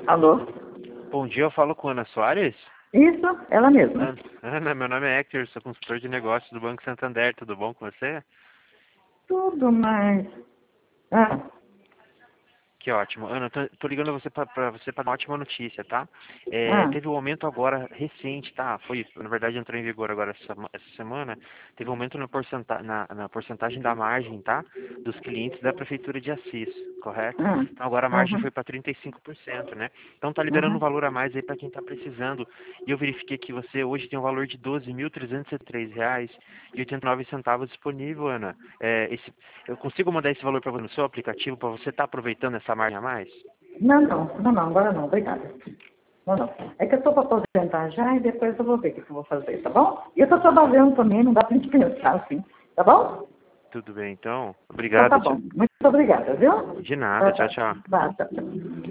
Alô? Bom dia, eu falo com Ana Soares. Isso, ela mesma. Ana, meu nome é Hector, sou consultor de negócios do Banco Santander, tudo bom com você? Tudo mais. Ah, Que ótimo. Ana, tô ligando você pra você para uma ótima notícia, tá? ah, Teve um aumento agora recente, tá? Na verdade, entrou em vigor agora essa semana. Teve um aumento na porcentagem da margem, tá? Dos clientes da Prefeitura de Assis, correto? ah, Então agora a margem uhum, foi para 35%, né? Então tá liberando um uhum. valor a mais aí para quem tá precisando. E eu verifiquei que você hoje tem um valor de R$ 12.303,89 disponível, Ana. Eu consigo mandar esse valor para você no seu aplicativo para você estar aproveitando essa margem a mais? Não, agora não, obrigada. Não, não. É que eu estou para aposentar já e depois eu vou ver o que eu vou fazer, tá bom? E eu estou trabalhando também, não dá para gente pensar assim, tá bom? Tudo bem, então. Então tá Obrigado. bom. Muito obrigada, viu? De nada. Tchau, tchau. Tá, tchau.